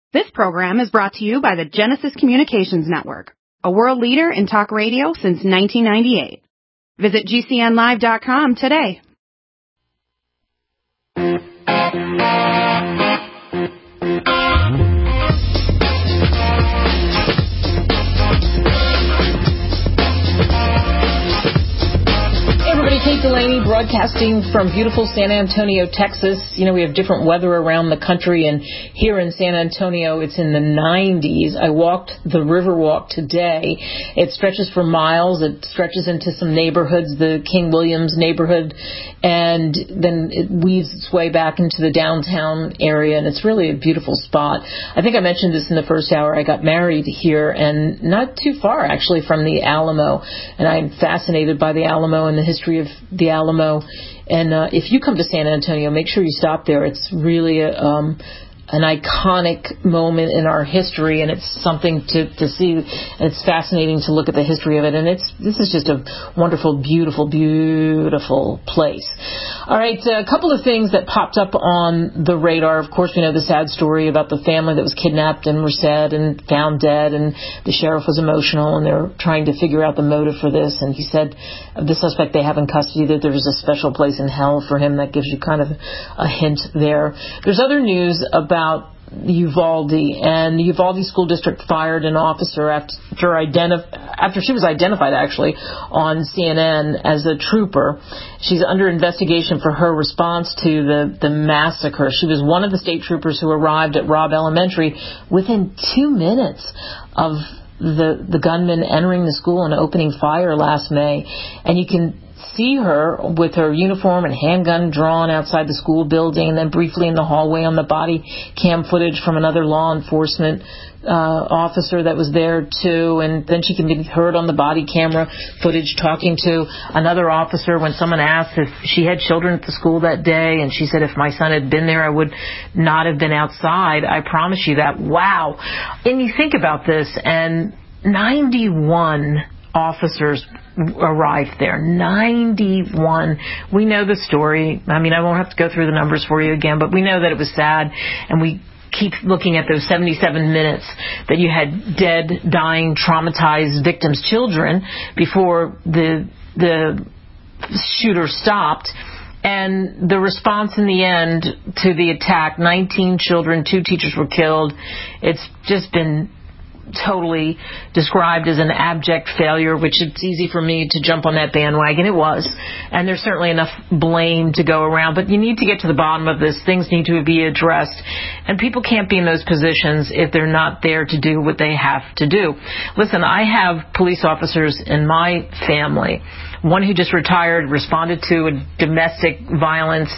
This program is brought to you by the Genesis Communications Network, a world leader in talk radio since 1998. Visit GCNlive.com today. Kate Delaney broadcasting from beautiful San Antonio, Texas. You know, we have different weather around the country, and here in San Antonio, it's in the 90s. I walked the Riverwalk today. It stretches for miles. It stretches into some neighborhoods, the King Williams neighborhood, and then it weaves its way back into the downtown area, and it's really a beautiful spot. I think I mentioned this in the first hour. I got married here, and not too far, actually, from the Alamo, and I'm fascinated by the Alamo and the history of the Alamo. And if you come to San Antonio, make sure you stop there. It's really an iconic moment in our history, and it's something to see. It's fascinating to look at the history of it, and this is just a wonderful, beautiful, beautiful place. All right, a couple of things that popped up on the radar. Of course, we know the sad story about the family that was kidnapped in Merced and found dead, and the sheriff was emotional, and they're trying to figure out the motive for this. And he said the suspect they have in custody, that there's a special place in hell for him. That gives you kind of a hint there. There's other news about Uvalde, and the Uvalde School District fired an officer after she was identified, actually, on CNN as a trooper. She's under investigation for her response to the massacre. She was one of the state troopers who arrived at Robb Elementary within 2 minutes of the gunman entering the school and opening fire last May. And you can see her with her uniform and handgun drawn outside the school building, and then briefly in the hallway on the body cam footage from another law enforcement officer that was there too. And then she can be heard on the body camera footage talking to another officer when someone asked if she had children at the school that day, and she said, if my son had been there, I would not have been outside. I promise you that. Wow. And you think about this, and 91 officers arrived there. 91. We know the story. I mean, I won't have to go through the numbers for you again, but we know that it was sad, and we keep looking at those 77 minutes that you had dead, dying, traumatized victims' children before the shooter stopped. And the response in the end to the attack, 19 children, 2 teachers were killed. It's just been totally described as an abject failure, which it's easy for me to jump on that bandwagon. It was. And there's certainly enough blame to go around. But you need to get to the bottom of this. Things need to be addressed. And people can't be in those positions if they're not there to do what they have to do. Listen, I have police officers in my family. One who just retired, responded to a domestic violence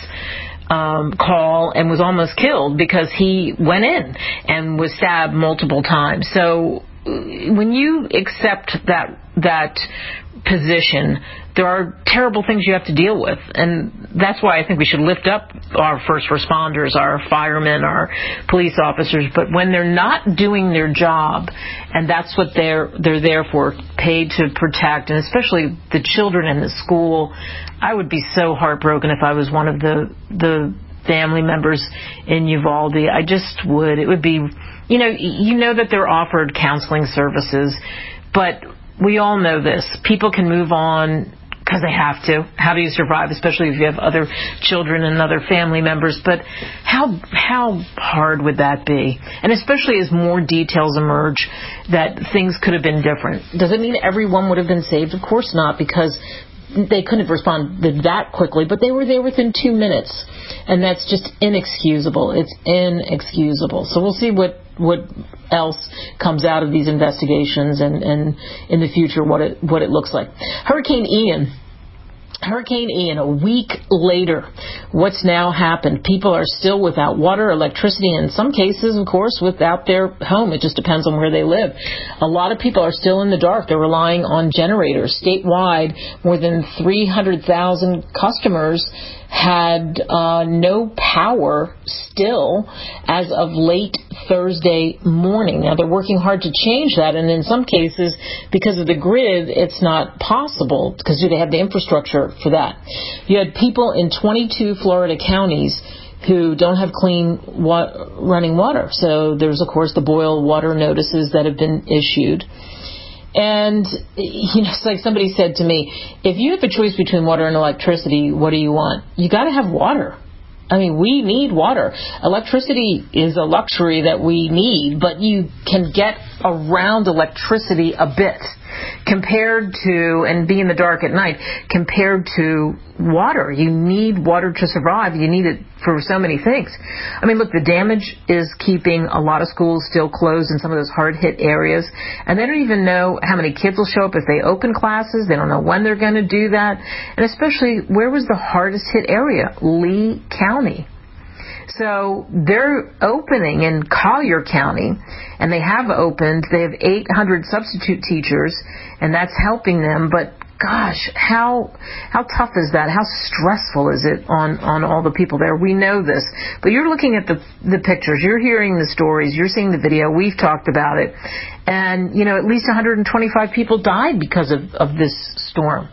call and was almost killed because he went in and was stabbed multiple times. So when you accept that position, there are terrible things you have to deal with. And that's why I think we should lift up our first responders, our firemen, our police officers. But when they're not doing their job, and that's what they're there for, paid to protect, and especially the children in the school, I would be so heartbroken if I was one of the family members in Uvalde. I just would. It would be, you know that they're offered counseling services, but we all know this. People can move on because they have to. How do you survive, especially if you have other children and other family members? But how hard would that be? And especially as more details emerge that things could have been different. Does it mean everyone would have been saved? Of course not, because they couldn't have responded that quickly, but they were there within 2 minutes. And that's just inexcusable. It's inexcusable. So we'll see what else comes out of these investigations, and in the future what it looks like. Hurricane Ian, a week later, what's now happened? People are still without water, electricity, and in some cases, of course, without their home. It just depends on where they live. A lot of people are still in the dark. They're relying on generators. Statewide, more than 300,000 customers had no power still as of late Thursday morning. Now, they're working hard to change that, and in some cases, because of the grid, it's not possible because they have the infrastructure for that. You had people in 22 Florida counties who don't have clean running water. So there's, of course, the boil water notices that have been issued. And, it's like somebody said to me, if you have a choice between water and electricity, what do you want? You got to have water. I mean, we need water. Electricity is a luxury that we need, but you can get around electricity a bit compared to, and be in the dark at night, compared to water. You need water to survive. You need it for so many things. I mean, look, the damage is keeping a lot of schools still closed in some of those hard-hit areas, and they don't even know how many kids will show up if they open classes. They don't know when they're going to do that, and especially, where was the hardest-hit area? Lee County. So they're opening in Collier County, and they have opened. They have 800 substitute teachers, and that's helping them. But gosh, how tough is that? How stressful is it on all the people there? We know this, but you're looking at the pictures, you're hearing the stories, you're seeing the video. We've talked about it, and at least 125 people died because of this storm.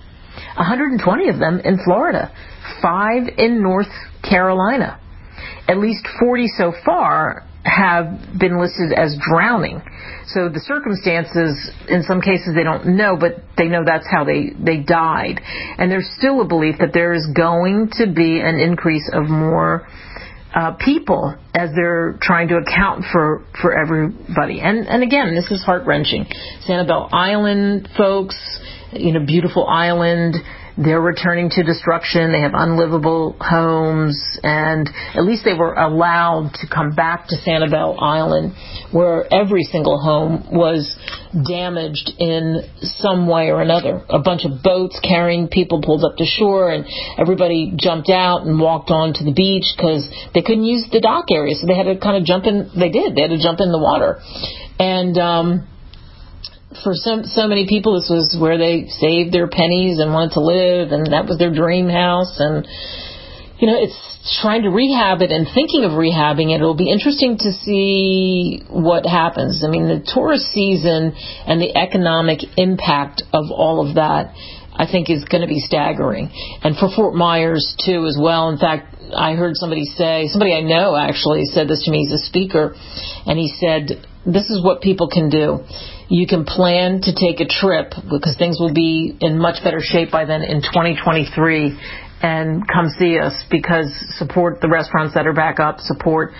120 of them in Florida, 5 in North Carolina. At least 40 so far have been listed as drowning. So the circumstances, in some cases, they don't know, but they know that's how they died. And there's still a belief that there is going to be an increase of more people as they're trying to account for everybody. And again, this is heart-wrenching. Sanibel Island folks, beautiful island, they're returning to destruction. They have unlivable homes, and at least they were allowed to come back to Sanibel Island, where every single home was damaged in some way or another. A bunch of boats carrying people pulled up to shore, and everybody jumped out and walked onto the beach because they couldn't use the dock area, so they had to kind of jump in. They had to jump in the water. And for so many people, this was where they saved their pennies and wanted to live, and that was their dream house. And, it's trying to rehab it and thinking of rehabbing it. It'll be interesting to see what happens. I mean, the tourist season and the economic impact of all of that, I think, is going to be staggering. And for Fort Myers, too, as well. In fact, I heard somebody I know actually said this to me. He's a speaker, and he said, this is what people can do. You can plan to take a trip because things will be in much better shape by then in 2023, and come see us, because support the restaurants that are back up, support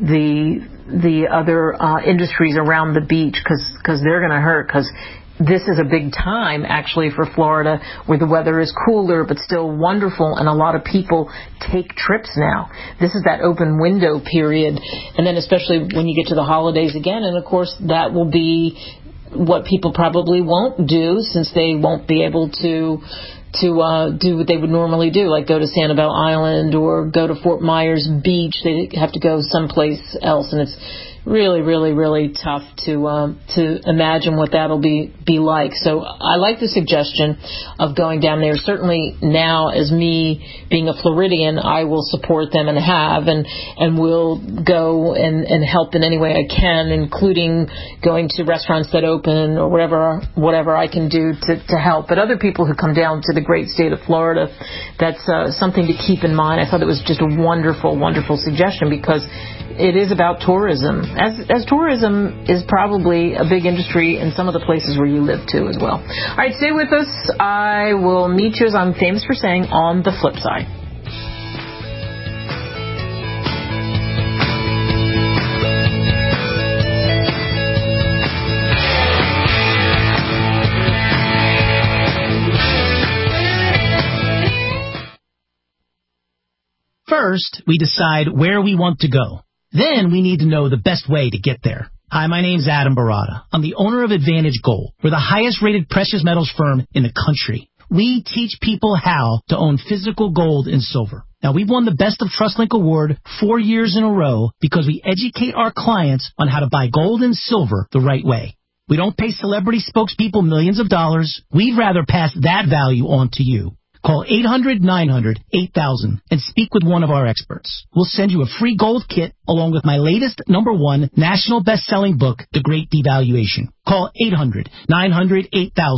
the other industries around the beach, because they're going to hurt, because this is a big time, actually, for Florida, where the weather is cooler but still wonderful, and a lot of people take trips now. This is that open window period, and then especially when you get to the holidays again, and of course that will be what people probably won't do, since they won't be able to do what they would normally do, like go to Sanibel Island or go to Fort Myers Beach. They have to go someplace else, and it's really, really, really tough to imagine what that'll be like. So I like the suggestion of going down there. Certainly now, as me being a Floridian, I will support them and have, and will go and help in any way I can, including going to restaurants that open or whatever I can do to help. But other people who come down to the great state of Florida, that's something to keep in mind. I thought it was just a wonderful, wonderful suggestion, because it is about tourism, as tourism is probably a big industry in some of the places where you live too as well. All right, stay with us. I will meet you, as I'm famous for saying, on the flip side. First, we decide where we want to go. Then we need to know the best way to get there. Hi, my name's Adam Barada. I'm the owner of Advantage Gold. We're the highest rated precious metals firm in the country. We teach people how to own physical gold and silver. Now, we've won the Best of TrustLink Award 4 years in a row because we educate our clients on how to buy gold and silver the right way. We don't pay celebrity spokespeople millions of dollars. We'd rather pass that value on to you. Call 800-900-8000 and speak with one of our experts. We'll send you a free gold kit along with my latest #1 national best-selling book, The Great Devaluation. Call 800-900-8000.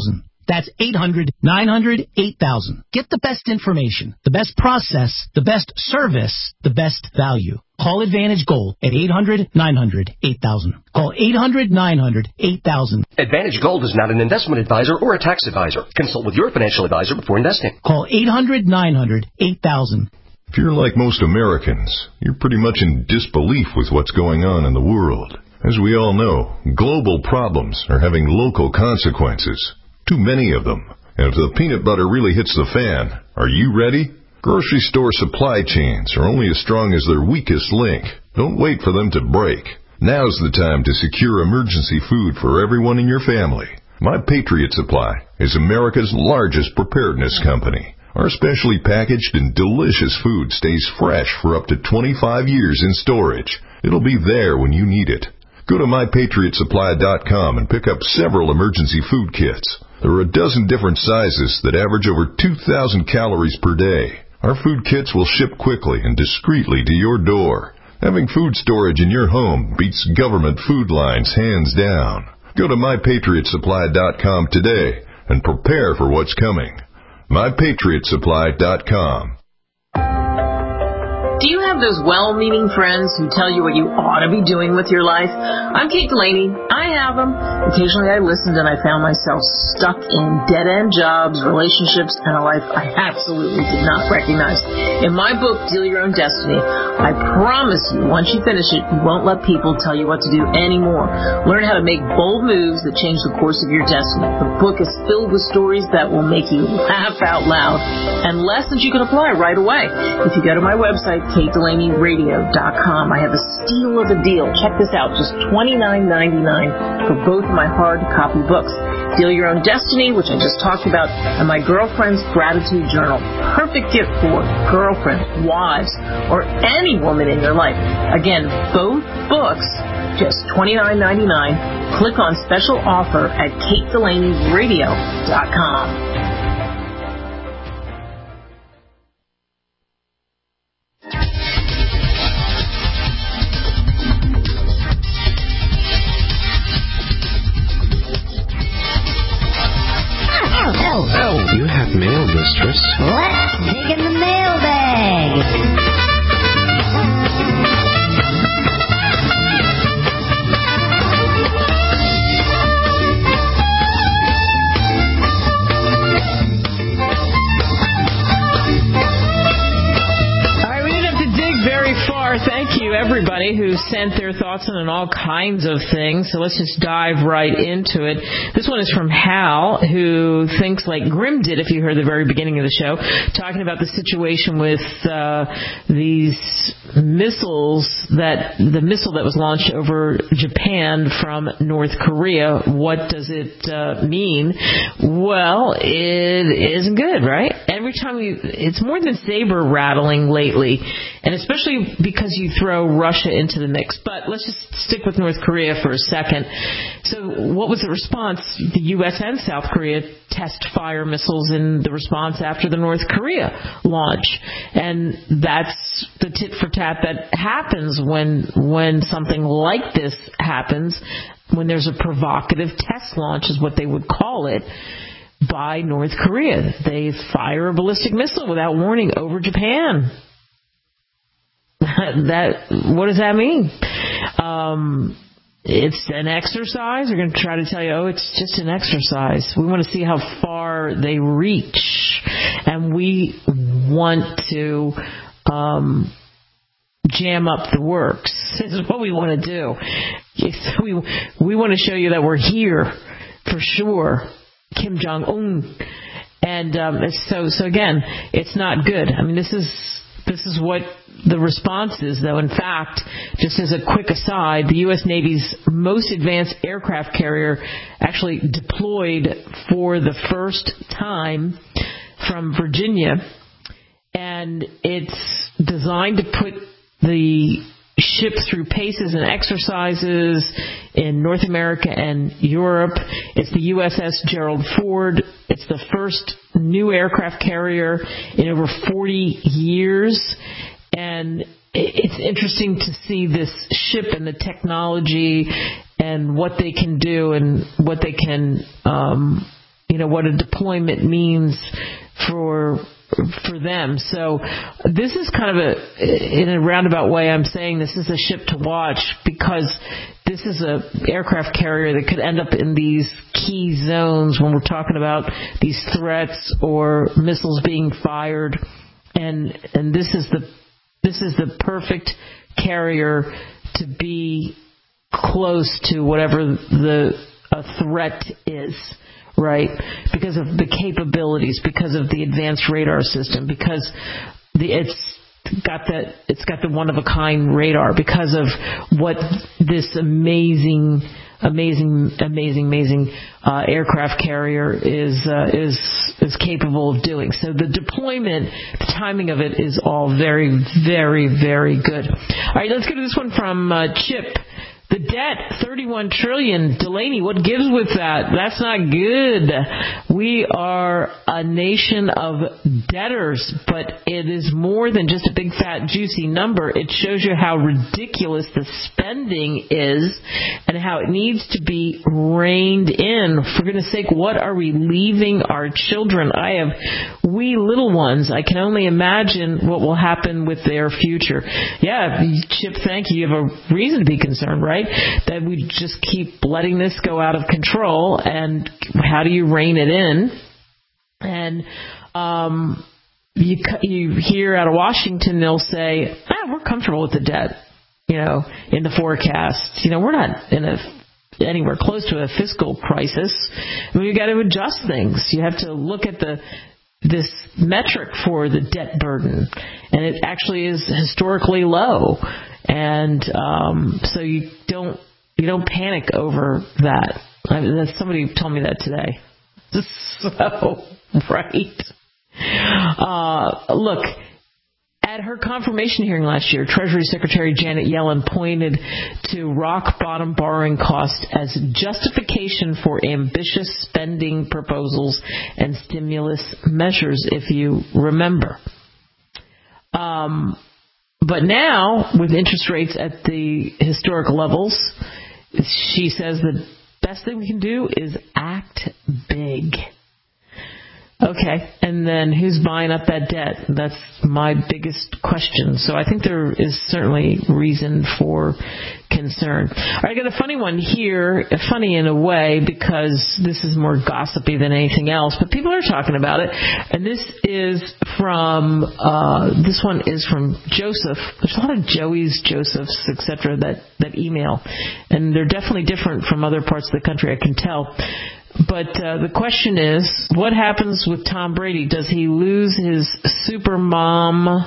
That's 800-900-8000. Get the best information, the best process, the best service, the best value. Call Advantage Gold at 800-900-8000. Call 800-900-8000. Advantage Gold is not an investment advisor or a tax advisor. Consult with your financial advisor before investing. Call 800-900-8000. If you're like most Americans, you're pretty much in disbelief with what's going on in the world. As we all know, global problems are having local consequences. Too many of them. And if the peanut butter really hits the fan, are you ready? Grocery store supply chains are only as strong as their weakest link. Don't wait for them to break. Now's the time to secure emergency food for everyone in your family. My Patriot Supply is America's largest preparedness company. Our specially packaged and delicious food stays fresh for up to 25 years in storage. It'll be there when you need it. Go to MyPatriotSupply.com and pick up several emergency food kits. There are a dozen different sizes that average over 2,000 calories per day. Our food kits will ship quickly and discreetly to your door. Having food storage in your home beats government food lines hands down. Go to MyPatriotSupply.com today and prepare for what's coming. MyPatriotSupply.com. Do you have those well-meaning friends who tell you what you ought to be doing with your life? I'm Kate Delaney. I have them. Occasionally I listened and I found myself stuck in dead-end jobs, relationships, and a life I absolutely did not recognize. In my book, Deal Your Own Destiny, I promise you, once you finish it, you won't let people tell you what to do anymore. Learn how to make bold moves that change the course of your destiny. The book is filled with stories that will make you laugh out loud and lessons you can apply right away. If you go to my website, KateDelaneyRadio.com. I have a steal of a deal. Check this out, just $29.99 for both of my hard copy books. Deal Your Own Destiny, which I just talked about, and my Girlfriend's Gratitude Journal. Perfect gift for girlfriends, wives, or any woman in your life. Again, both books, just $29.99. Click on special offer at KateDelaneyRadio.com. You have mail, mistress. Let's dig in the mailbag. Thank you, everybody who sent their thoughts on all kinds of things. So let's just dive right into it. This one is from Hal, who thinks like Grim did, if you heard the very beginning of the show, talking about the situation with these missiles, the missile that was launched over Japan from North Korea. What does it mean? Well, it isn't good, right? Every time it's more than saber rattling lately, and especially because you throw Russia into the mix. But let's just stick with North Korea for a second. So what was the response? The U.S. and South Korea test fire missiles in the response after the North Korea launch. And that's the tit for tat that happens when something like this happens, when there's a provocative test launch is what they would call it, by North Korea. They fire a ballistic missile without warning over Japan. What does that mean? It's an exercise. We're going to try to tell you, it's just an exercise. We want to see how far they reach, and we want to jam up the works. This is what we want to do. We want to show you that we're here for sure. Kim Jong-un. And so again, it's not good. I mean, this is what the response is, though. In fact, just as a quick aside, the U.S. Navy's most advanced aircraft carrier actually deployed for the first time from Virginia, and it's designed to put the ship through paces and exercises in North America and Europe. It's the USS Gerald Ford. It's the first new aircraft carrier in over 40 years. And it's interesting to see this ship and the technology and what they can do and what they can what a deployment means for them. So this is kind of in a roundabout way, I'm saying this is a ship to watch, because this is a aircraft carrier that could end up in these key zones when we're talking about these threats or missiles being fired. And this is the perfect carrier to be close to whatever the threat is. Right, because of the capabilities, because of the advanced radar system, because it's got the one of a kind radar, because of what this amazing aircraft carrier is capable of doing. So the deployment, the timing of it is all very, very, very good. All right, let's go to this one from Chip. The debt, $31 trillion. Delaney, what gives with that? That's not good. We are a nation of debtors, but it is more than just a big, fat, juicy number. It shows you how ridiculous the spending is and how it needs to be reined in. For goodness sake, what are we leaving our children? I have wee little ones. I can only imagine what will happen with their future. Yeah, Chip, thank you. You have a reason to be concerned, right? That we just keep letting this go out of control, and how do you rein it in? And you hear out of Washington, they'll say, we're comfortable with the debt, in the forecast. We're not in anywhere close to a fiscal crisis. We've got to adjust things. You have to look at this metric for the debt burden, and it actually is historically low. And so you don't panic over that. Somebody told me that today. So, right. Look, at her confirmation hearing last year, Treasury Secretary Janet Yellen pointed to rock-bottom borrowing costs as justification for ambitious spending proposals and stimulus measures, if you remember. But now, with interest rates at the historic levels, she says the best thing we can do is act big. Okay, and then who's buying up that debt? That's my biggest question. So I think there is certainly reason for concern. All right, I got a funny one here, funny in a way because this is more gossipy than anything else, but people are talking about it. And this one is from Joseph. There's a lot of Joeys, Josephs, etc. that email, and they're definitely different from other parts of the country, I can tell. But the question is, what happens with Tom Brady? Does he lose his supermodel?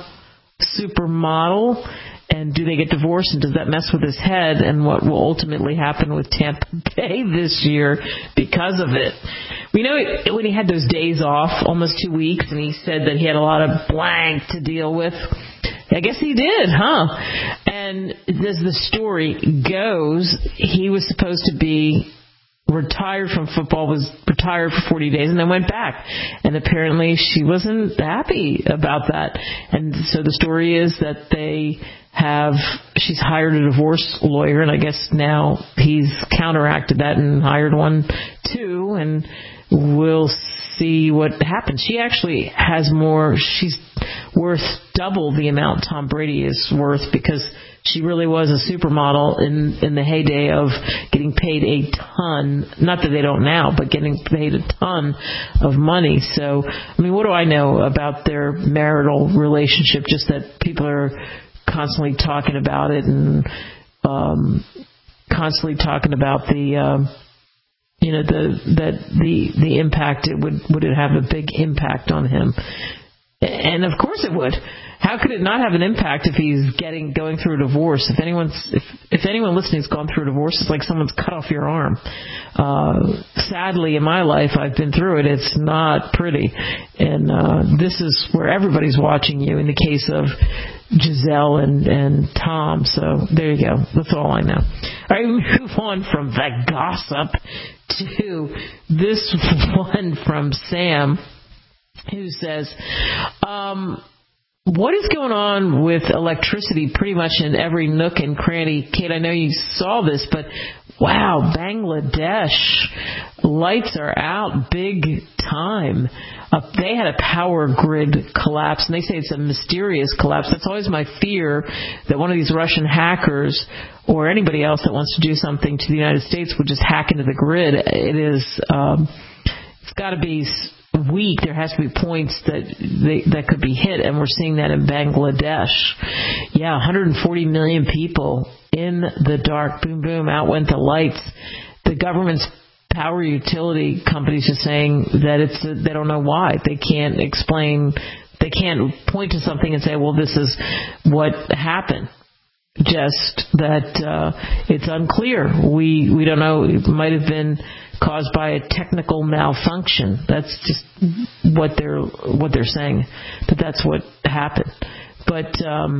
And do they get divorced? And does that mess with his head? And what will ultimately happen with Tampa Bay this year because of it? We know when he had those days off, almost 2 weeks, and he said that he had a lot of blank to deal with. I guess he did, huh? And as the story goes, he was supposed to be retired from football, was retired for 40 days and then went back. And apparently she wasn't happy about that. And so the story is that she's hired a divorce lawyer, and I guess now he's counteracted that and hired one too, and we'll see what happens. She actually has more, she's worth double the amount Tom Brady is worth, because she really was a supermodel in the heyday of getting paid a ton, not that they don't now, but getting paid a ton of money. So, I mean, what do I know about their marital relationship? Just that people are constantly talking about it and constantly talking about the impact it would it have a big impact on him? And of course it would. How could it not have an impact if he's going through a divorce? If anyone listening has gone through a divorce, it's like someone's cut off your arm. Sadly, in my life, I've been through it. It's not pretty. And this is where everybody's watching you in the case of Giselle and Tom. So there you go. That's all I know. All right, we move on from that gossip to this one from Sam, who says, what is going on with electricity pretty much in every nook and cranny? Kate, I know you saw this, but Wow, Bangladesh. Lights are out big time. They had a power grid collapse, and they say it's a mysterious collapse. That's always my fear, that one of these Russian hackers or anybody else that wants to do something to the United States would just hack into the grid. It's got to be weak. There has to be points that could be hit, and we're seeing that in Bangladesh. Yeah, 140 million people in the dark. Boom, boom, out went the lights. The government's power utility companies are saying that they don't know why. They can't explain. They can't point to something and say, well, this is what happened. Just that it's unclear. We don't know. It might have been caused by a technical malfunction. That's just what they're saying. That's what happened. But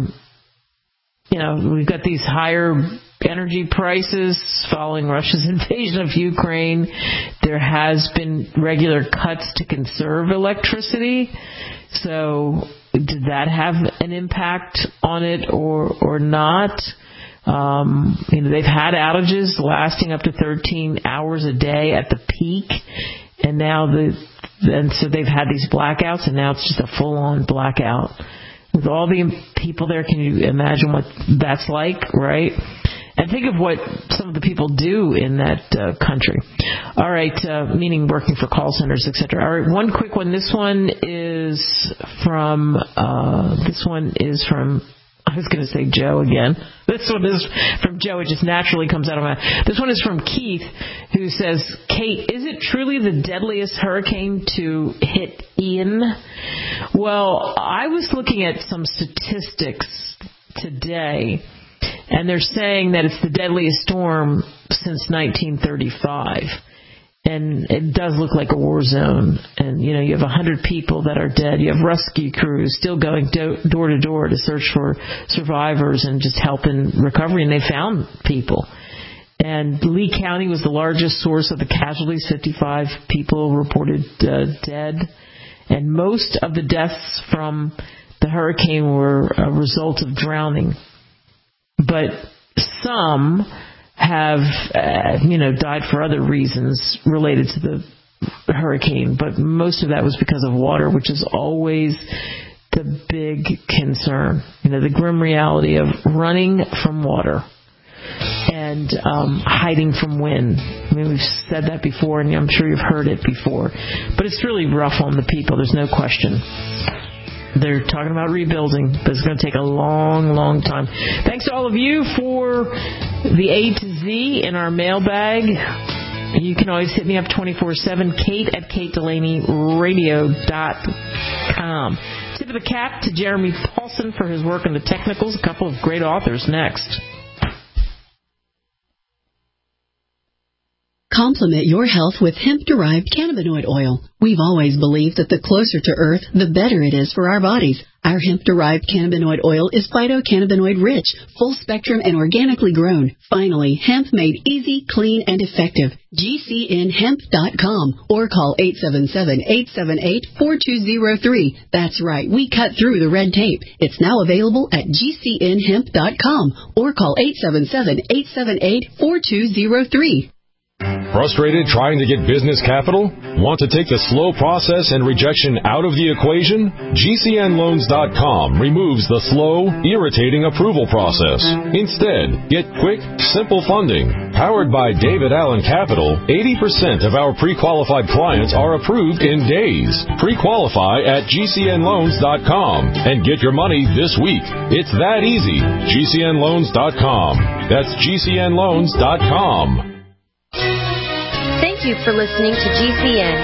we've got these higher energy prices following Russia's invasion of Ukraine. There has been regular cuts to conserve electricity. So did that have an impact on it or not? They've had outages lasting up to 13 hours a day at the peak, and so they've had these blackouts, and now it's just a full-on blackout. With all the people there, can you imagine what that's like, right? And think of what some of the people do in that country. All right, meaning working for call centers, etc. All right, one quick one. This one is from I was going to say Joe again. This one is from Joe. It just naturally comes out of my mouth. This one is from Keith, who says, Kate, is it truly the deadliest hurricane to hit Ian? Well, I was looking at some statistics today, and they're saying that it's the deadliest storm since 1935. And it does look like a war zone. And, you have 100 people that are dead. You have rescue crews still going door to door to search for survivors and just help in recovery. And they found people. And Lee County was the largest source of the casualties. 55 people reported dead. And most of the deaths from the hurricane were a result of drowning. But some have, died for other reasons related to the hurricane, but most of that was because of water, which is always the big concern. The grim reality of running from water and hiding from wind. I mean, we've said that before, and I'm sure you've heard it before, but it's really rough on the people. There's no question. They're talking about rebuilding, but it's going to take a long, long time. Thanks to all of you for the A to Z in our mailbag. You can always hit me up 24/7, kate@katelaneyradio.com. Tip of the cap to Jeremy Paulson for his work on the technicals. A couple of great authors next. Complement your health with hemp-derived cannabinoid oil. We've always believed that the closer to Earth, the better it is for our bodies. Our hemp-derived cannabinoid oil is phytocannabinoid-rich, full-spectrum, and organically grown. Finally, hemp made easy, clean, and effective. GCNhemp.com or call 877-878-4203. That's right, we cut through the red tape. It's now available at GCNhemp.com or call 877-878-4203. Frustrated trying to get business capital? Want to take the slow process and rejection out of the equation? GCNloans.com removes the slow, irritating approval process. Instead, get quick, simple funding. Powered by David Allen Capital, 80% of our pre-qualified clients are approved in days. Pre-qualify at GCNloans.com and get your money this week. It's that easy. GCNloans.com. That's GCNloans.com. Thank you for listening to GCN.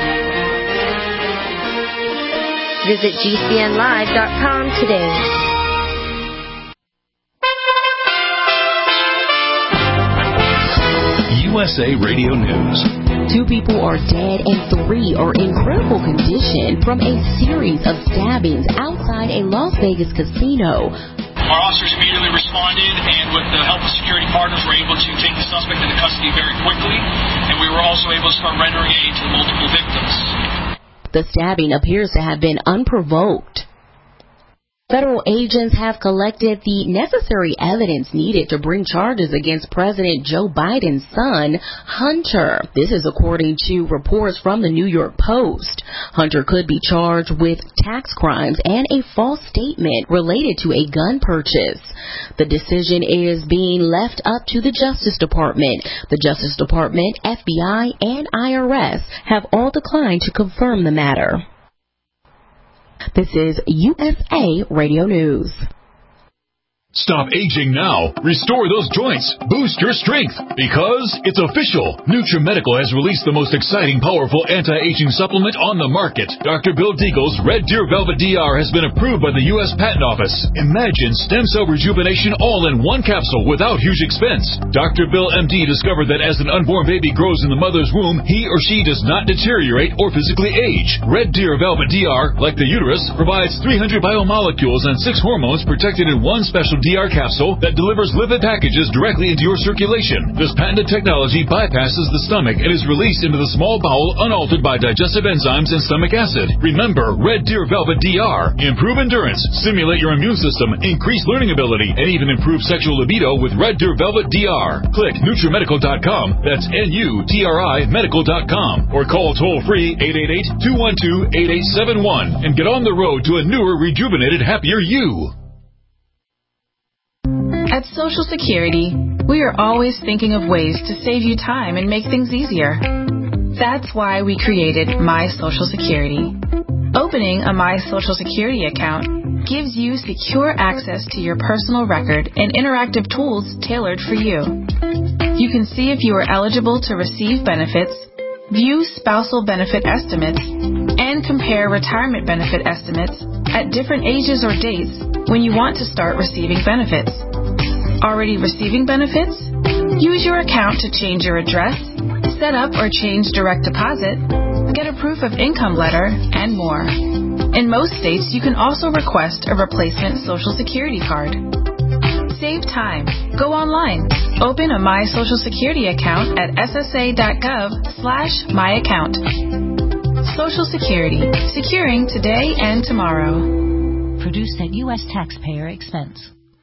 Visit GCNlive.com today. USA Radio News. 2 people are dead and 3 are in critical condition from a series of stabbings outside a Las Vegas casino. Our officers immediately responded, and with the help of security partners, were able to take the suspect into custody very quickly, and we were also able to start rendering aid to the multiple victims. The stabbing appears to have been unprovoked. Federal agents have collected the necessary evidence needed to bring charges against President Joe Biden's son, Hunter. This is according to reports from the New York Post. Hunter could be charged with tax crimes and a false statement related to a gun purchase. The decision is being left up to the Justice Department. The Justice Department, FBI, and IRS have all declined to confirm the matter. This is USA Radio News. Stop aging now. Restore those joints. Boost your strength. Because it's official. NutriMedical has released the most exciting, powerful anti-aging supplement on the market. Dr. Bill Deagle's Red Deer Velvet DR has been approved by the U.S. Patent Office. Imagine stem cell rejuvenation all in one capsule without huge expense. Dr. Bill MD discovered that as an unborn baby grows in the mother's womb, he or she does not deteriorate or physically age. Red Deer Velvet DR, like the uterus, provides 300 biomolecules and 6 hormones protected in one special DR capsule that delivers lipid packages directly into your circulation. This patented technology bypasses the stomach and is released into the small bowel unaltered by digestive enzymes and stomach acid. Remember, Red Deer Velvet DR. Improve endurance, stimulate your immune system, increase learning ability, and even improve sexual libido with Red Deer Velvet DR. Click NutriMedical.com, that's NUTRI Medical.com, or call toll-free 888-212-8871 and get on the road to a newer, rejuvenated, happier you. At Social Security, we are always thinking of ways to save you time and make things easier. That's why we created My Social Security. Opening a My Social Security account gives you secure access to your personal record and interactive tools tailored for you. You can see if you are eligible to receive benefits, view spousal benefit estimates, and compare retirement benefit estimates at different ages or dates when you want to start receiving benefits. Already receiving benefits? Use your account to change your address, set up or change direct deposit, get a proof of income letter, and more. In most states, you can also request a replacement Social Security card. Save time. Go online. Open a My Social Security account at ssa.gov/myaccount. Social Security. Securing today and tomorrow. Produced at U.S. taxpayer expense.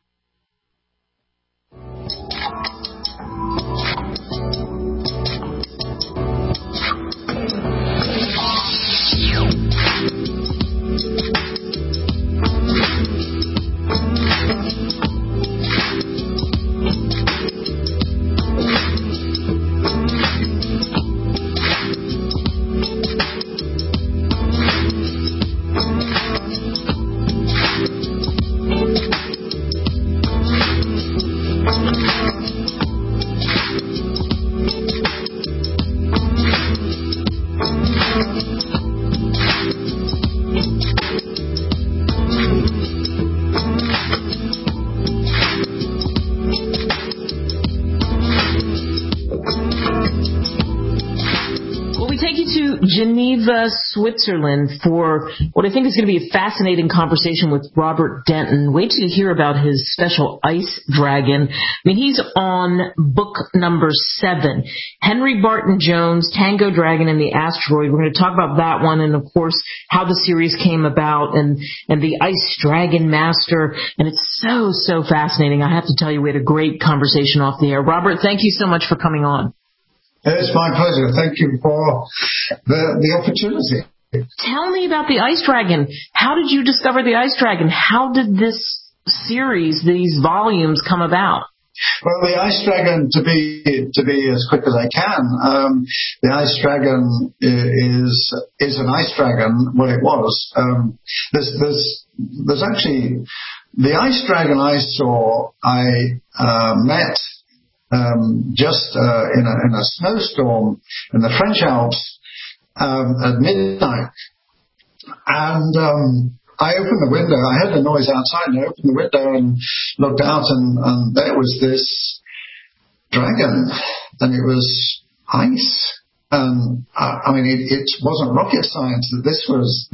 Geneva, Switzerland for what I think is going to be a fascinating conversation with Robert Denton. Wait till you hear about his special ice dragon. I mean, he's on book number 7, Henry Barton Jones, Tango Dragon and the Asteroid. We're going to talk about that one and, of course, how the series came about and the Ice Dragon Master. And it's so fascinating. I have to tell you, we had a great conversation off the air. Robert, thank you so much for coming on. It's my pleasure. Thank you for the opportunity. Tell me about the Ice Dragon. How did you discover the Ice Dragon? How did this series, these volumes, come about? Well, the Ice Dragon, to be as quick as I can, the Ice Dragon is an ice dragon. Well, it was. There's actually the Ice Dragon I saw. I met. Just in a snowstorm in the French Alps at midnight, and I opened the window. I heard the noise outside, and I opened the window and looked out, and there was this dragon, and it was ice. I mean, it wasn't rocket science that this was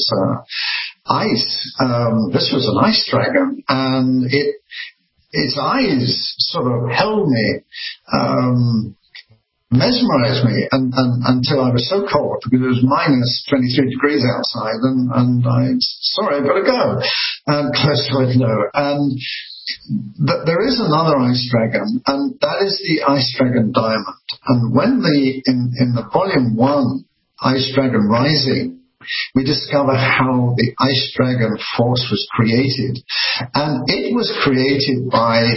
ice. This was an ice dragon, and its eyes sort of held me. mesmerized me until I was so cold because it was minus 23 degrees outside, and I'm sorry, I've got to go, and close to it, no. And there is another ice dragon, and that is the ice dragon diamond. And when in the volume 1, Ice Dragon Rising, we discover how the ice dragon force was created, and it was created by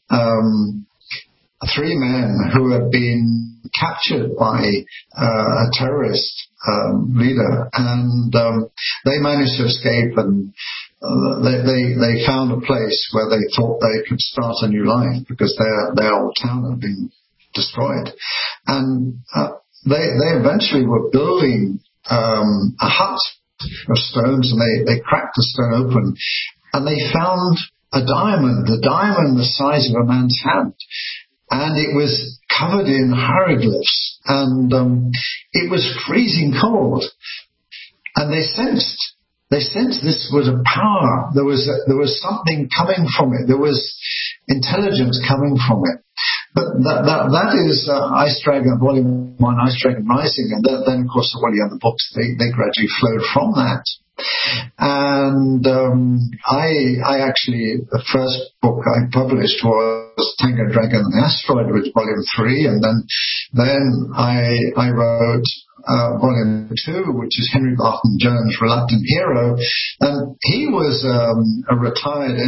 3 men who had been captured by a terrorist leader, and they managed to escape, and they found a place where they thought they could start a new life because their old town had been destroyed. And they eventually were building a hut of stones, and they cracked the stone open, and they found a diamond the size of a man's hand. And it was covered in hieroglyphs, and it was freezing cold. And they sensed this was a power. There was something coming from it. There was intelligence coming from it. But that is Ice Dragon Volume 1, Ice Dragon Rising, and then of course all the other books they gradually flowed from that. And I actually, the first book I published was Tango Dragon and the Asteroid, which was Volume 3, and then I wrote Volume 2, which is Henry Barton Jones' Reluctant Hero, and he was a retired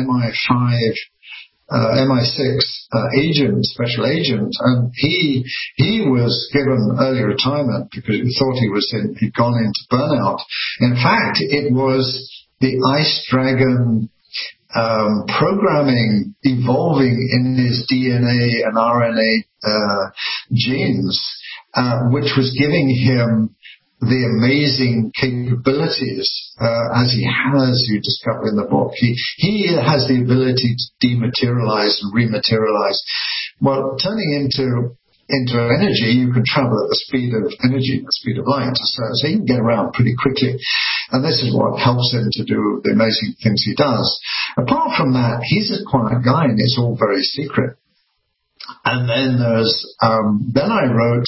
MI6 special agent, and he was given early retirement because he thought he'd gone into burnout. In fact, it was the Ice Dragon programming evolving in his DNA and RNA genes, which was giving him the amazing capabilities, as he has, you discover in the book. He has the ability to dematerialize and rematerialize. Well, turning into energy, you can travel at the speed of energy, the speed of light, so he can get around pretty quickly. And this is what helps him to do the amazing things he does. Apart from that, he's a quiet guy, and it's all very secret. And then then I wrote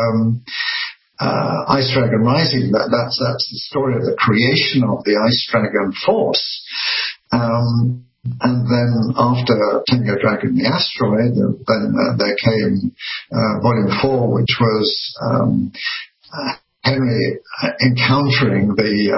Ice Dragon Rising. That's the story of the creation of the Ice Dragon Force. And then after Tango Dragon and the Asteroid, then there came Volume 4, which was Henry encountering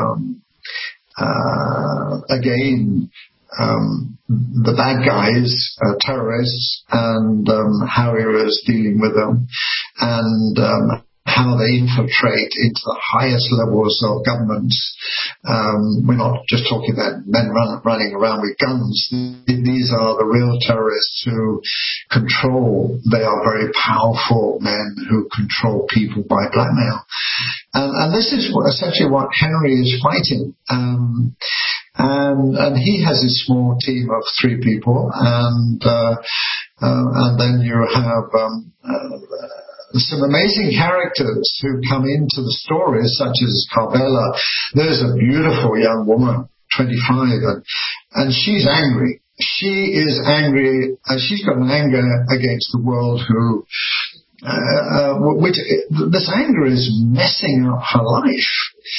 the bad guys, terrorists, and how he was dealing with them, and how they infiltrate into the highest levels of governments. We're not just talking about men running around with guns. These are the real terrorists who control. They are very powerful men who control people by blackmail. And this is essentially what Henry is fighting. And he has a small team of 3 people, and then you have some amazing characters who come into the story, such as Carbella. There's a beautiful young woman, 25, and she's angry. She is angry. She's got an anger against the world this anger is messing up her life.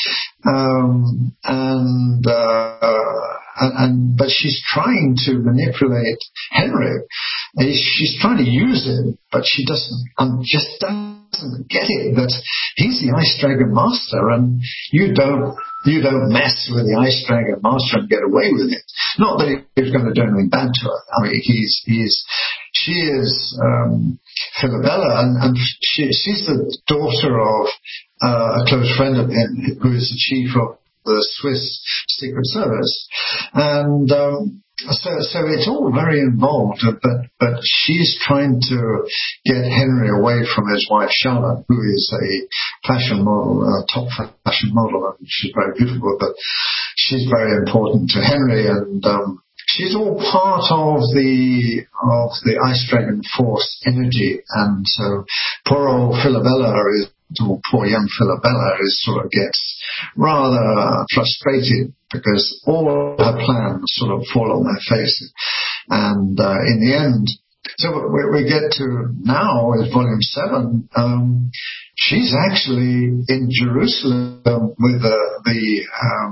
But she's trying to manipulate Henry. She's trying to use him, but she just doesn't get it that he's the Ice Dragon Master, and you don't mess with the Ice Dragon Master and get away with it. Not that he's going to do anything bad to her. I mean, she is Philabella, and she's the daughter of a close friend of him, who is the chief of the Swiss Secret Service, and so it's all very involved. But she's trying to get Henry away from his wife Charlotte, who is a fashion model, a top fashion model, and she's very beautiful, but she's very important to Henry, and she's all part of the Ice Dragon Force energy. And so poor old Philabella poor young Philabella sort of gets rather frustrated because all her plans sort of fall on their face. And in the end, So we get to now is volume 7. She's actually in Jerusalem with the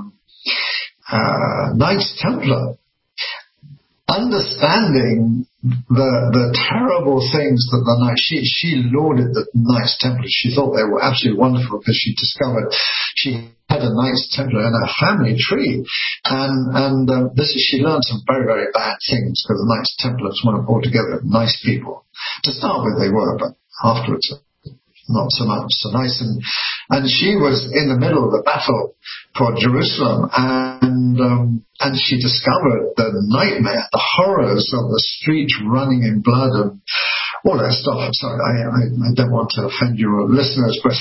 Knights Templar, understanding the terrible things that the Knights, she lauded the Knights Templar. She thought they were absolutely wonderful because she discovered she had a Knights Templar in her family tree, and she learned some very, very bad things because the Knights Templars weren't altogether nice people. To start with, they were, but afterwards, not so much so nice. And she was in the middle of the battle for Jerusalem, and she discovered the nightmare, the horrors of the streets running in blood and all that stuff. Sorry, I don't want to offend your listeners, but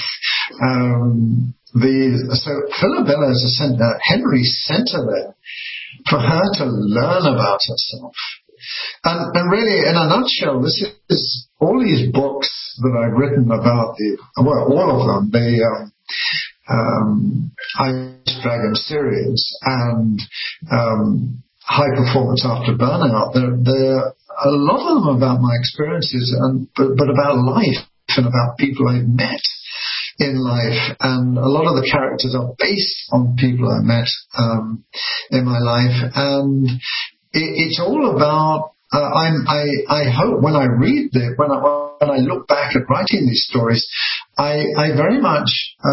so Philabella is a center. Henry sent her there for her to learn about herself. And really, in a nutshell, this is all these books that I've written about all of them, the Ice Dragon series and High Performance After Burnout. They're a lot of them about my experiences, but about life and about people I've met in life. And a lot of the characters are based on people I met in my life. And it's all about, I hope when I read this, when I look back at writing these stories, I very much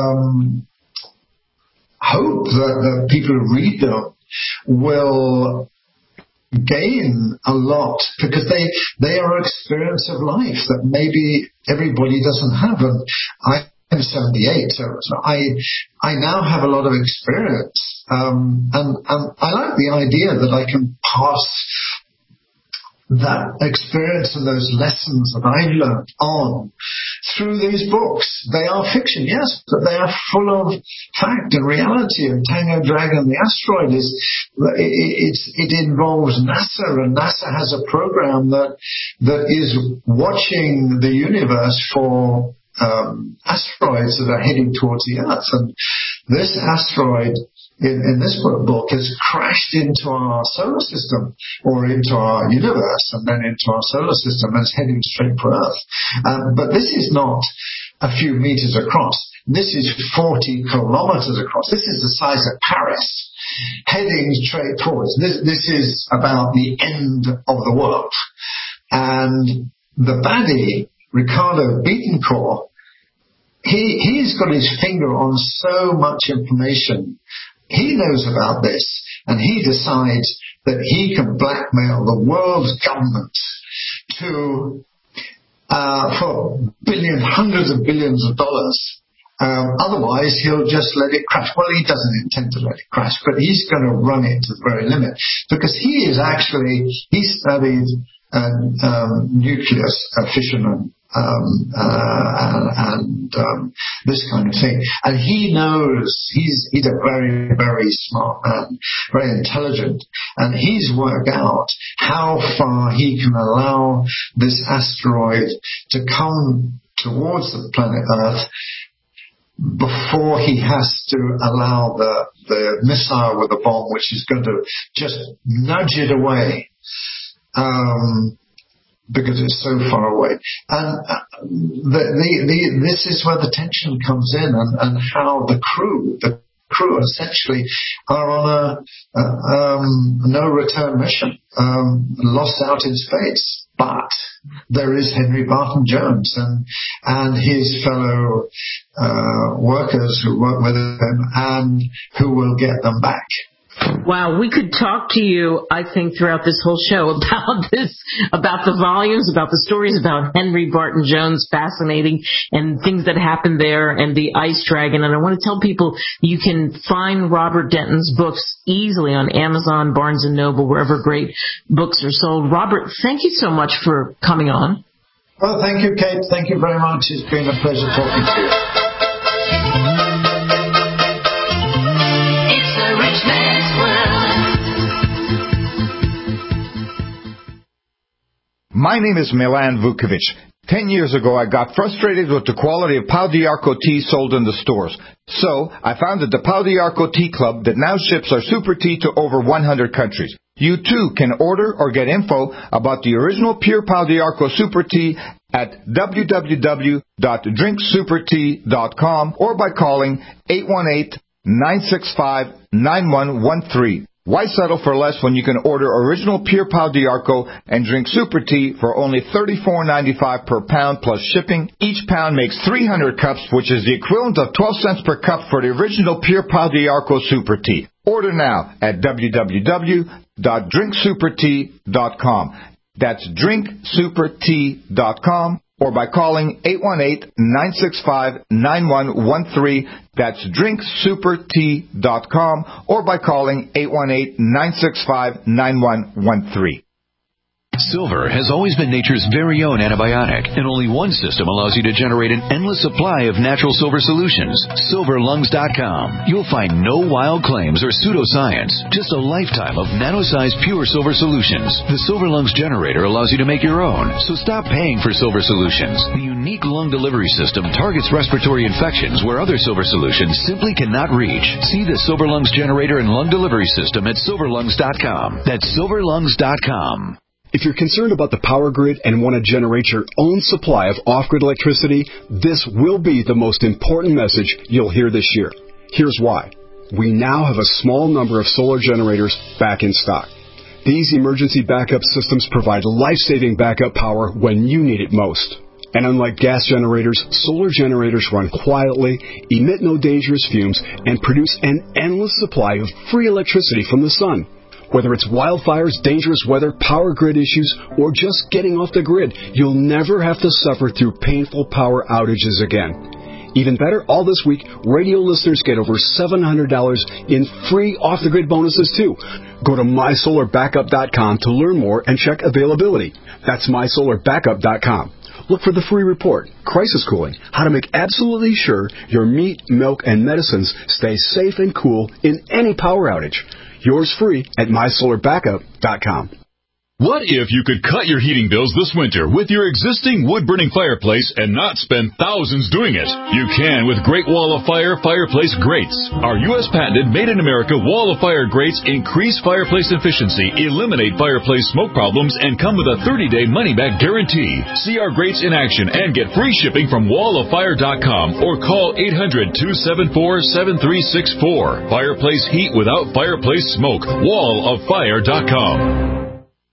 hope that the people who read them will gain a lot, because they are an experience of life that maybe everybody doesn't have. And I'm 78, so I now have a lot of experience, and I like the idea that I can pass that experience and those lessons that I've learned on through these books. They are fiction, yes, but they are full of fact and reality. And Tango Dragon, the asteroid, it involves NASA, and NASA has a program that is watching the universe for asteroids that are heading towards the Earth. And this asteroid in this book has crashed into our solar system, or into our universe, and then into our solar system, and is heading straight for Earth. But this is not a few meters across. This is 40 kilometers across. This is the size of Paris, heading straight towards. This is about the end of the world. And the baddie, Ricardo Betancourt, he's got his finger on so much information. He knows about this, and he decides that he can blackmail the world's government for hundreds of billions of dollars. Otherwise, he'll just let it crash. Well, he doesn't intend to let it crash, but he's going to run it to the very limit, because he studied nucleus fission and this kind of thing, and he knows he's a very, very smart man, very intelligent, and he's worked out how far he can allow this asteroid to come towards the planet Earth before he has to allow the missile with the bomb, which is going to just nudge it away. Because it's so far away. And this is where the tension comes in, and how the crew essentially are on a no-return mission, lost out in space. But there is Henry Barton Jones and his fellow workers who work with him and who will get them back. Wow, we could talk to you, I think, throughout this whole show about the volumes, about the stories about Henry Barton Jones, fascinating, and things that happened there, and the Ice Dragon. And I want to tell people you can find Robert Denton's books easily on Amazon, Barnes & Noble, wherever great books are sold. Robert, thank you so much for coming on. Well, thank you, Kate. Thank you very much. It's been a pleasure talking to you. My name is Milan Vukovic. 10 years ago, I got frustrated with the quality of Pau d'Arco tea sold in the stores. So, I founded the Pau d'Arco Tea Club that now ships our super tea to over 100 countries. You too can order or get info about the original Pure Pau d'Arco Super Tea at www.drinksupertea.com or by calling 818-965-9113. Why settle for less when you can order original Pure Pau d'Arco and drink Super Tea for only $34.95 per pound plus shipping? Each pound makes 300 cups, which is the equivalent of 12 cents per cup for the original Pure Pau d'Arco Super Tea. Order now at www.drinksupertea.com. That's drinksupertea.com or by calling 818-965-9113. That's drinksupertea.com or by calling 818-965-9113. Silver has always been nature's very own antibiotic, and only one system allows you to generate an endless supply of natural silver solutions. SilverLungs.com. You'll find no wild claims or pseudoscience, just a lifetime of nano-sized pure silver solutions. The Silver Lungs generator allows you to make your own, so stop paying for silver solutions. The unique lung delivery system targets respiratory infections where other silver solutions simply cannot reach. See the Silver Lungs generator and lung delivery system at SilverLungs.com. That's SilverLungs.com. If you're concerned about the power grid and want to generate your own supply of off-grid electricity, this will be the most important message you'll hear this year. Here's why. We now have a small number of solar generators back in stock. These emergency backup systems provide life-saving backup power when you need it most. And unlike gas generators, solar generators run quietly, emit no dangerous fumes, and produce an endless supply of free electricity from the sun. Whether it's wildfires, dangerous weather, power grid issues, or just getting off the grid, you'll never have to suffer through painful power outages again. Even better, all this week, radio listeners get over $700 in free off-the-grid bonuses, too. Go to MySolarBackup.com to learn more and check availability. That's MySolarBackup.com. Look for the free report, Crisis Cooling, how to make absolutely sure your meat, milk, and medicines stay safe and cool in any power outage. Yours free at MySolarBackup.com. What if you could cut your heating bills this winter with your existing wood-burning fireplace and not spend thousands doing it? You can with Great Wall of Fire fireplace grates. Our U.S. patented made-in-America Wall of Fire grates increase fireplace efficiency, eliminate fireplace smoke problems, and come with a 30-day money-back guarantee. See our grates in action and get free shipping from walloffire.com or call 800-274-7364. Fireplace heat without fireplace smoke. walloffire.com.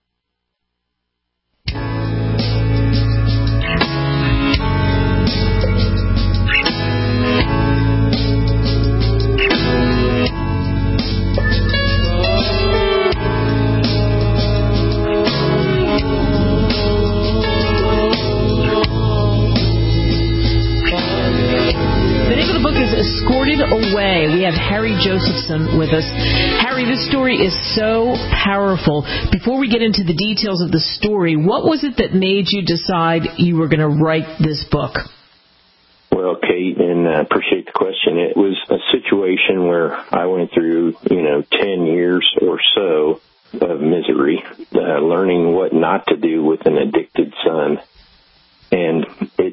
Away. We have Harry Josephson with us. Harry, this story is so powerful. Before we get into the details of the story, what was it that made you decide you were going to write this book? Well, Kate, and I appreciate the question. It was a situation where I went through, 10 years or so of misery, learning what not to do with an addicted son. And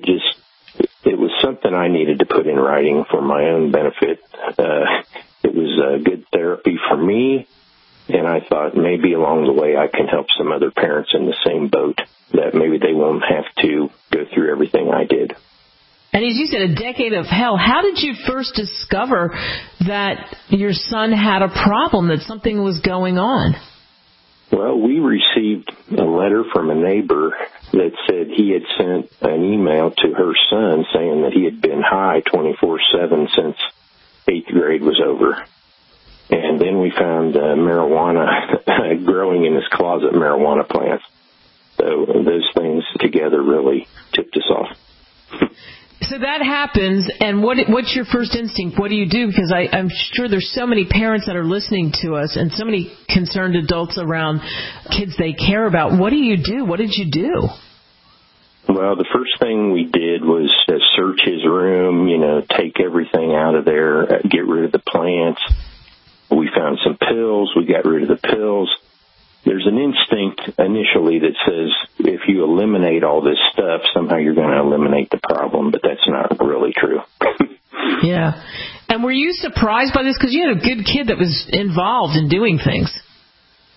it was something I needed to put in writing for my own benefit. It was good therapy for me, and I thought maybe along the way I can help some other parents in the same boat, that maybe they won't have to go through everything I did. And as you said, a decade of hell. How did you first discover that your son had a problem, that something was going on? Well, we received a letter from a neighbor that said he had sent an email to her son saying that he had been high 24/7 since 8th grade was over. And then we found marijuana growing in his closet, marijuana plants. So those things together really tipped us off. So that happens, and what's your first instinct? What do you do? Because I'm sure there's so many parents that are listening to us and so many concerned adults around kids they care about. What do you do? What did you do? Well, the first thing we did was search his room, take everything out of there, get rid of the plants. We found some pills. We got rid of the pills. There's an instinct initially that says if you eliminate all this stuff, somehow you're going to eliminate the problem, but that's not really true. Yeah. And were you surprised by this? Because you had a good kid that was involved in doing things.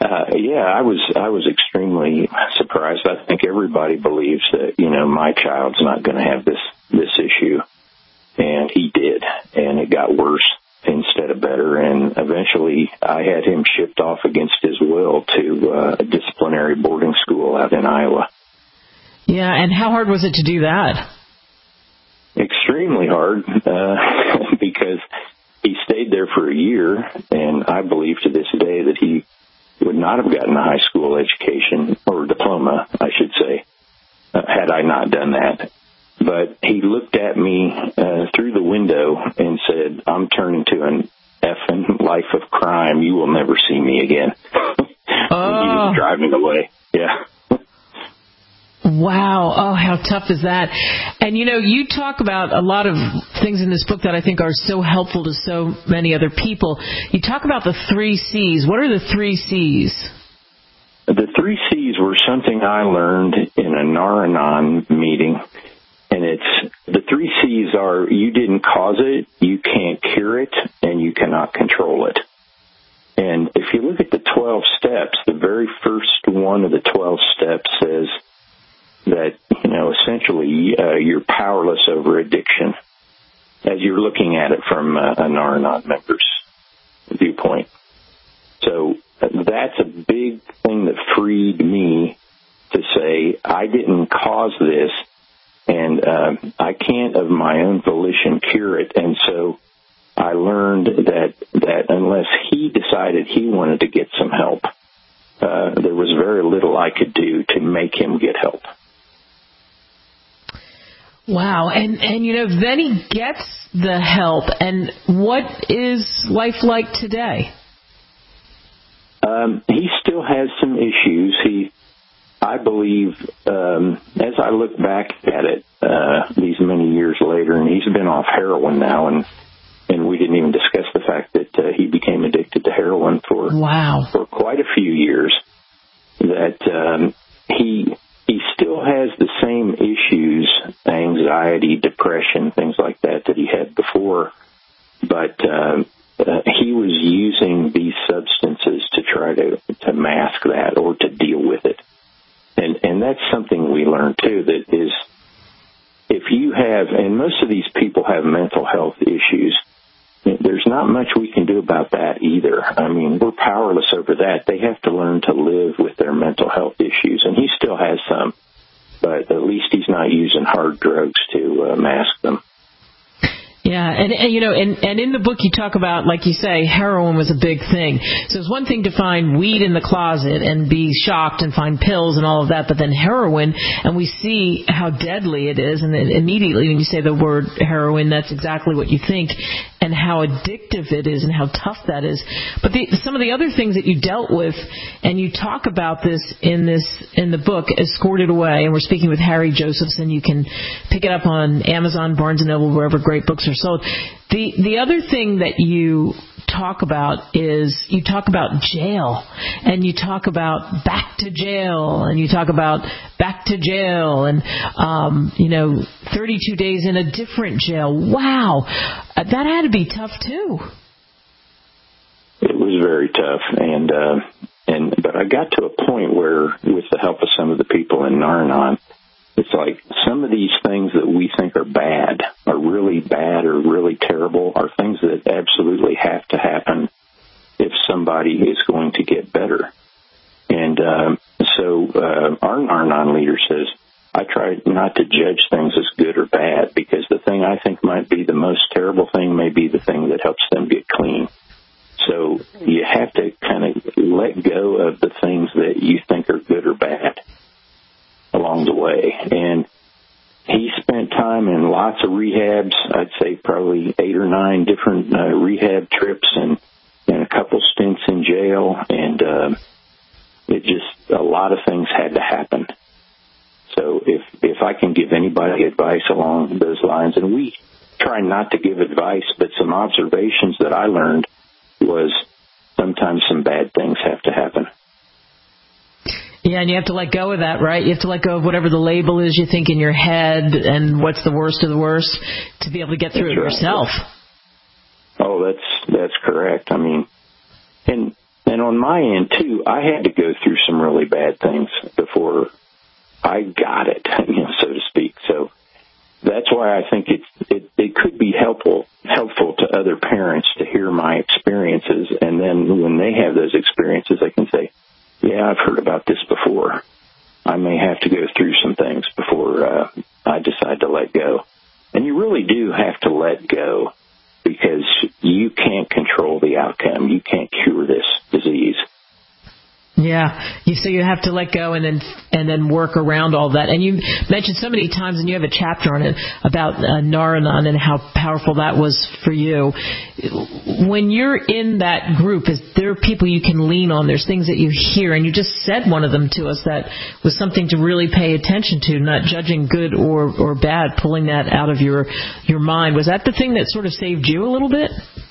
Yeah, I was extremely surprised. I think everybody believes that, my child's not going to have this issue. And he did. And it got worse instead of better. And eventually I had him shipped off against his will to a disciplinary boarding school out in Iowa. Yeah, and how hard was it to do that? Extremely hard, because he stayed there for a year, and I believe to this day that he would not have gotten a high school education, or diploma, I should say, had I not done that. But he looked at me through the window and said, "I'm turning to an effing life of crime. You will never see me again." He was driving away. Yeah. Wow. Oh, how tough is that? And, you talk about a lot of things in this book that I think are so helpful to so many other people. You talk about the 3 C's. What are the 3 C's? The 3 C's were something I learned in a Nar-Anon meeting. And the 3 C's are: you didn't cause it, you can't cure it, and you cannot control it. And if you look at the 12 steps, the very first one of the 12 steps says that, essentially you're powerless over addiction, as you're looking at it from a Nar-Anon member's viewpoint. So that's a big thing that freed me to say, I didn't cause this, and I can't of my own volition cure it. And so I learned that unless he decided he wanted to get some help, there was very little I could do to make him get help. Wow. And then he gets the help. And what is life like today? He still has some issues. I believe, as I look back at it, these many years later, and he's been off heroin now, and we didn't even discuss the fact that he became addicted to heroin for quite a few years, that he still has the same issues, anxiety, depression, things like that he had before, but he was using these substances to try to mask that or to deal with it. And that's something we learned, too, that is, if you have, and most of these people have mental health issues, there's not much we can do about that either. I mean, we're powerless over that. They have to learn to live with their mental health issues, and he still has some, but at least he's not using hard drugs to mask them. Yeah, and in the book you talk about, like you say, heroin was a big thing. So it's one thing to find weed in the closet and be shocked and find pills and all of that, but then heroin, and we see how deadly it is, and immediately when you say the word heroin, that's exactly what you think, and how addictive it is and how tough that is. But some of the other things that you dealt with, and you talk about this in the book, Escorted Away, and we're speaking with Harry Josephson. You can pick it up on Amazon, Barnes & Noble, wherever great books are sold. The other thing that you talk about is you talk about jail, and you talk about back to jail, and you talk about back to jail, and 32 days in a different jail. Wow, that had to be tough too. It was very tough, but I got to a point where, with the help of some of the people in Nar-Anon, it's like some of these things that we think are bad or really terrible are things that absolutely have to happen if somebody is going to get better. And so our Nar-Anon leader says, I try not to judge things as good or bad, because the thing I think might be the most terrible thing may be the thing that helps them get clean. So you have to kind of let go of the things that you think are good or bad along the way. And he spent time in lots of rehabs. I'd say probably 8 or 9 different rehab trips and a couple stints in jail. And a lot of things had to happen. So if I can give anybody advice along those lines, and we try not to give advice, but some observations that I learned was sometimes some bad things have to happen. Yeah, and you have to let go of that, right? You have to let go of whatever the label is you think in your head and what's the worst of the worst to be able to get through it yourself. Oh, that's correct. I mean, and And on my end, too, I had to go through some really bad things before I got it, so to speak. So that's why I think it could be helpful to other parents to hear my experiences. And then when they have those experiences, they can say, yeah, I've heard about this before. I may have to go through some things before I decide to let go. And you really do have to let go because you can't control the outcome. You can't cure this disease. Yeah, so you have to let go and then work around all that. And you mentioned so many times, and you have a chapter on it about Nar-Anon and how powerful that was for you. When you're in that group, there are people you can lean on. There's things that you hear, and you just said one of them to us that was something to really pay attention to, not judging good or bad, pulling that out of your mind. Was that the thing that sort of saved you a little bit?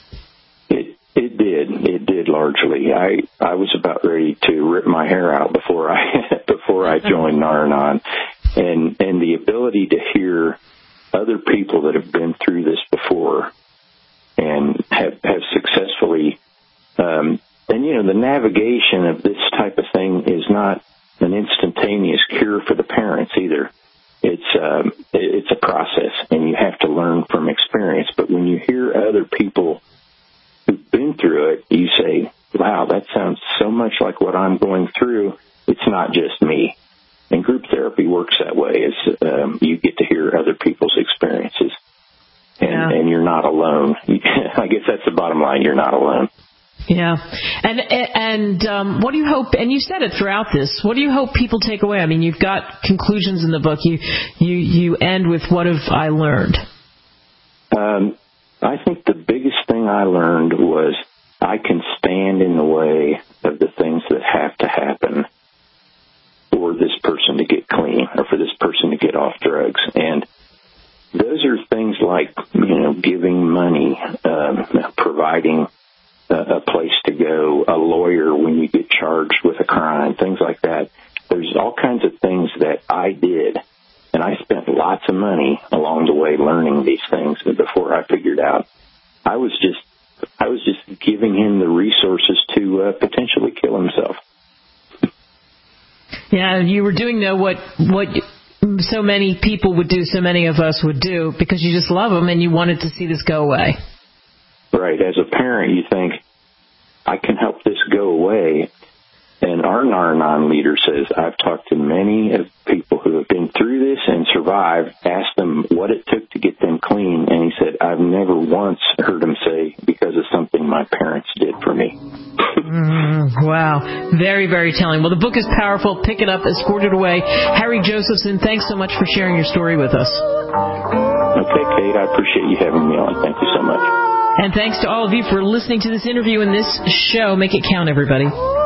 It did largely. I was about ready to rip my hair out before I joined Nar-Anon, and the ability to hear other people that have been through this before and have successfully, and the navigation of this type of thing is not an instantaneous cure for the parents either. It's a process, and you have to learn from experience. But when you hear other people who've been through it, you say, wow, that sounds so much like what I'm going through. It's not just me. And group therapy works that way. You get to hear other people's experiences. And you're not alone. I guess that's the bottom line. You're not alone. Yeah. And what do you hope, and you said it throughout this, what do you hope people take away? I mean, you've got conclusions in the book. You end with, what have I learned? I think the biggest thing I learned was I can stand in the way of the things that have to happen for this person to get clean or for this person to get off drugs. And those are things like, giving money, providing a place to go, a lawyer when you get charged with a crime, things like that. There's all kinds of things that I did. And I spent lots of money along the way learning these things. And before I figured out, I was just giving him the resources to potentially kill himself. Yeah, you were doing what so many people would do, so many of us would do, because you just love them and you wanted to see this go away. Right. As a parent, you think, I can help this go away. And our Nar-Anon leader says, I've talked to many of people who have been through this and survived, asked them what it took to get them clean, and he said, I've never once heard him say, because of something my parents did for me. Wow. Very, very telling. Well, the book is powerful. Pick it up, escort it away. Harry Josephson, thanks so much for sharing your story with us. Okay, Kate, I appreciate you having me on. Thank you so much. And thanks to all of you for listening to this interview and this show. Make it count, everybody.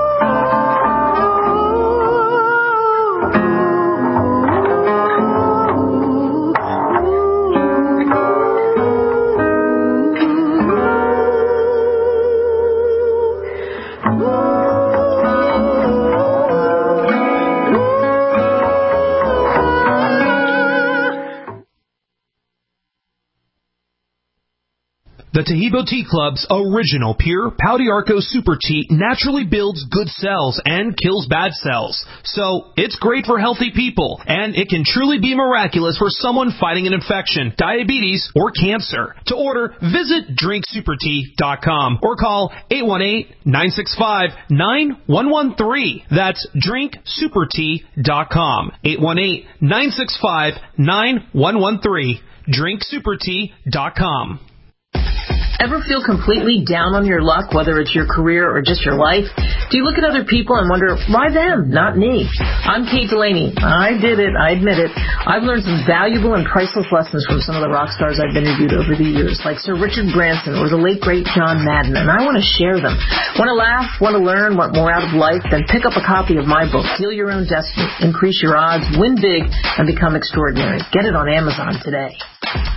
The Taheebo Tea Club's original pure Pau d'Arco Super Tea naturally builds good cells and kills bad cells. So, it's great for healthy people, and it can truly be miraculous for someone fighting an infection, diabetes, or cancer. To order, visit drinksupertea.com or call 818-965-9113. That's drinksupertea.com. 818-965-9113. drinksupertea.com. Ever feel completely down on your luck, whether it's your career or just your life? Do you look at other people and wonder, why them, not me? I'm Kate Delaney. I did it. I admit it. I've learned some valuable and priceless lessons from some of the rock stars I've interviewed over the years, like Sir Richard Branson or the late, great John Madden, and I want to share them. Want to laugh, want to learn, want more out of life? Then pick up a copy of my book, Deal Your Own Destiny, Increase Your Odds, Win Big, and Become Extraordinary. Get it on Amazon today.